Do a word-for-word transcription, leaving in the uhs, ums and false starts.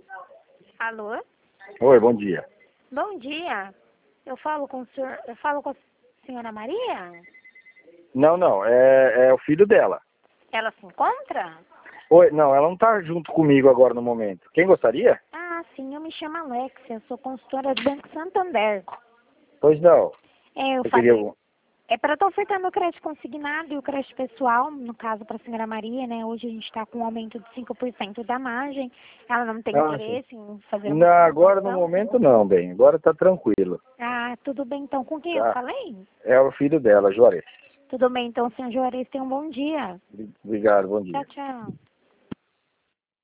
Alô? Oi, bom dia. Bom dia. Eu falo com o senhor, eu falo com a senhora Maria? Não, não, é, é o filho dela. Ela se encontra? Oi, não, ela não tá junto comigo agora no momento. Quem gostaria? Ah, sim, eu me chamo Alexia, eu sou consultora do Banco Santander. Pois não. É, eu Eu queria... falei, é para estar ofertando o crédito consignado e o crédito pessoal, no caso para a senhora Maria, né? Hoje a gente está com um aumento de cinco por cento da margem. Ela não tem Ah, sim. interesse em fazer uma Não, agora no participação? momento não, bem. Agora tá tranquilo. Ah, tudo bem então. Com quem eu Tá? falei? É o filho dela, Juarez. Tudo bem então, senhor Juarez, tenha um bom dia. Obrigado, bom Tchau, dia. tchau.